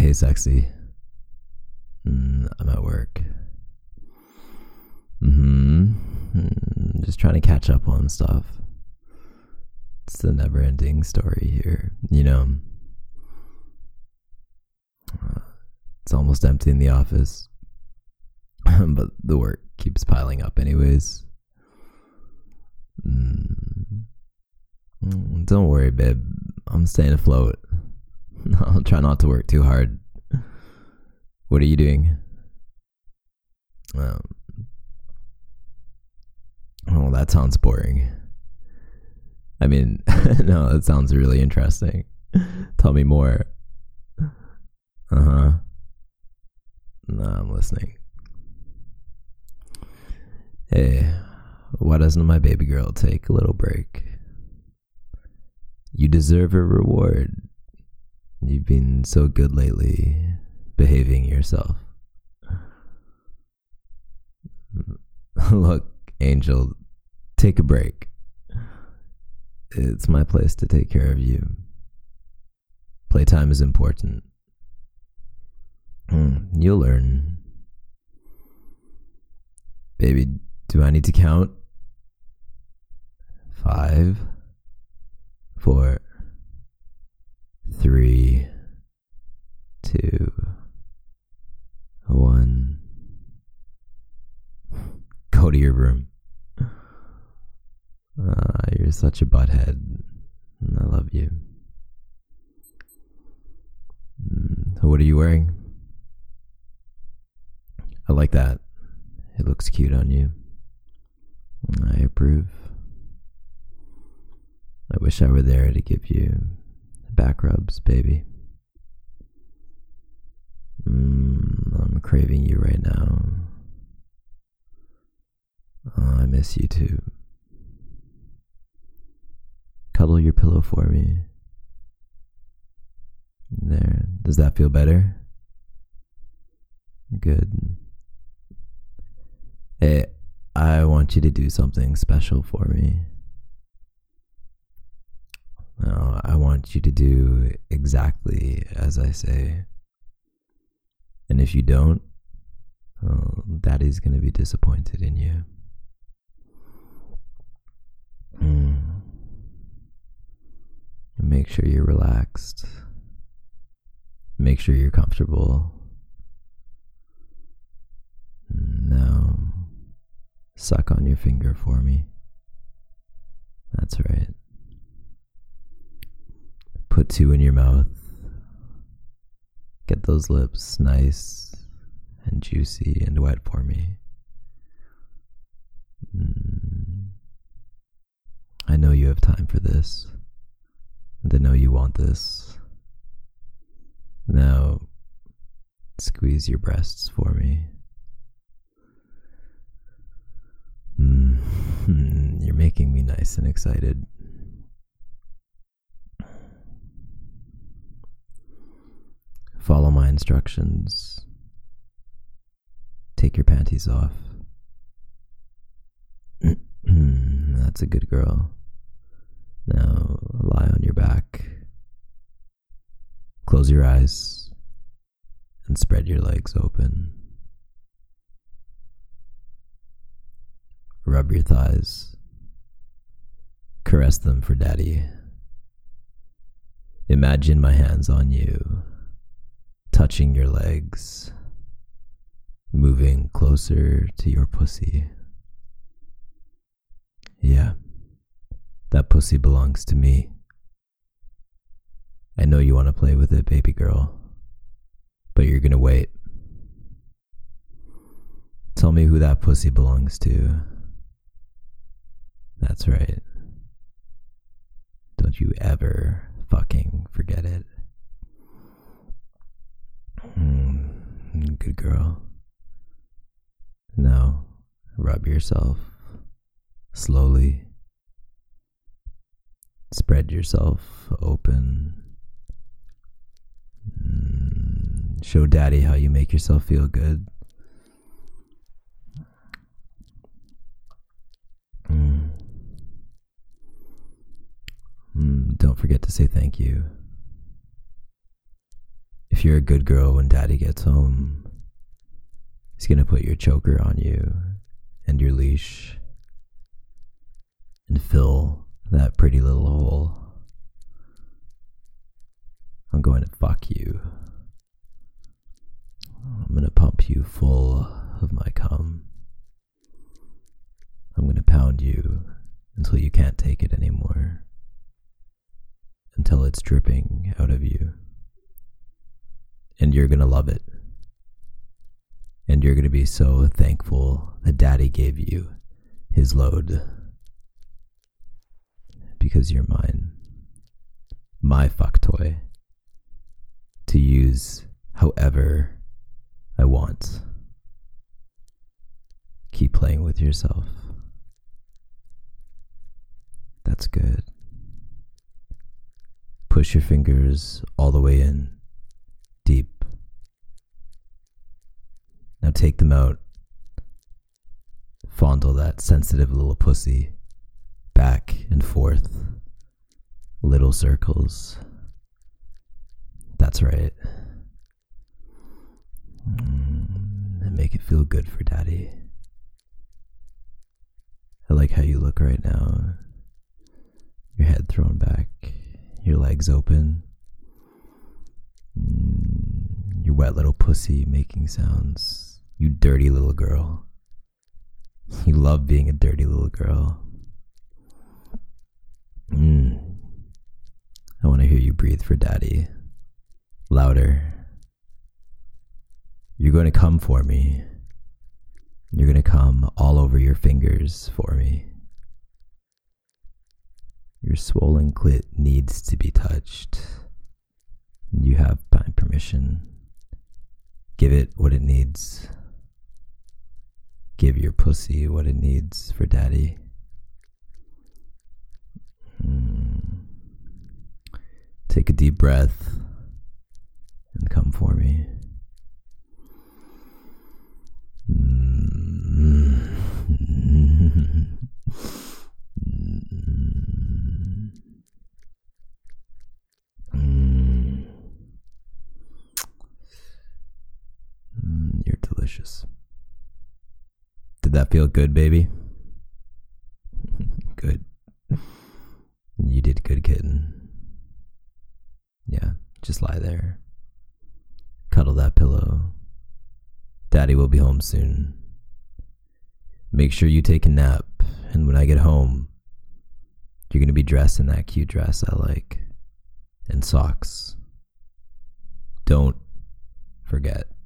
Hey, sexy. I'm at work. Just trying to catch up on stuff. It's the never-ending story here. It's almost empty in the office, but the work keeps piling up anyways. Don't worry, babe. I'm staying afloat. I'll try not to work too hard. What are you doing? Oh, that sounds boring. I mean, no, that sounds really interesting. Tell me more. No, I'm listening. Hey, why doesn't my baby girl take a little break? You deserve a reward. You've been so good lately, behaving yourself. Look, Angel, take a break. It's my place to take care of you. Playtime is important. You'll learn. Baby, do I need to count? 5, 4, 3, 2, 1. Go to your room. You're such a butthead. I love you. What are you wearing? I like that. It looks cute on you. I approve. I wish I were there to give you back rubs, baby. I'm craving you right now. I miss you too. Cuddle your pillow for me. There. Does that feel better? Good. Hey, I want you to do something special for me. No, I want you to do exactly as I say. And if you don't, well, Daddy's gonna be disappointed in you. Make sure you're relaxed. Make sure you're comfortable. Now, suck on your finger for me. That's right. Put 2 in your mouth. Get those lips nice and juicy and wet for me. I know you have time for this, and I know you want this. Now, squeeze your breasts for me. You're making me nice and excited. Follow my instructions. Take your panties off. That's a good girl. Now lie on your back. Close your eyes and spread your legs open. Rub your thighs. Caress them for Daddy. Imagine my hands on you, touching your legs, moving closer to your pussy. Yeah, that pussy belongs to me. I know you want to play with it, baby girl, but you're gonna wait. Tell me who that pussy belongs to. That's right. Don't you ever fucking forget it. Good girl. Now, rub yourself slowly. Spread yourself open. Show Daddy how you make yourself feel good. Don't forget to say thank you. If you're a good girl, when daddy gets home, he's gonna put your choker on you and your leash and fill that pretty little hole. I'm going to fuck you. I'm gonna pump you full of my cum. I'm gonna pound you until you can't take it anymore. Until it's dripping out of you. And you're gonna love it. And you're gonna be so thankful that daddy gave you his load. Because you're mine. My fuck toy. To use however I want. Keep playing with yourself. That's good. Push your fingers all the way in, deep. Now take them out. Fondle that sensitive little pussy back and forth. Little circles. That's right. And make it feel good for daddy. I like how you look right now. Your head thrown back, your legs open, your wet little pussy making sounds. You dirty little girl. You love being a dirty little girl. I want to hear you breathe for daddy. Louder. You're going to come for me. You're going to come all over your fingers for me. Your swollen clit needs to be touched. You have my permission. Give it what it needs. Give your pussy what it needs for daddy. Take a deep breath and come for me. You're delicious. Did that feel good, baby? Good. You did good, kitten. Yeah, just lie there. Cuddle that pillow. Daddy will be home soon. Make sure you take a nap, and when I get home, you're gonna be dressed in that cute dress I like. And socks. Don't forget.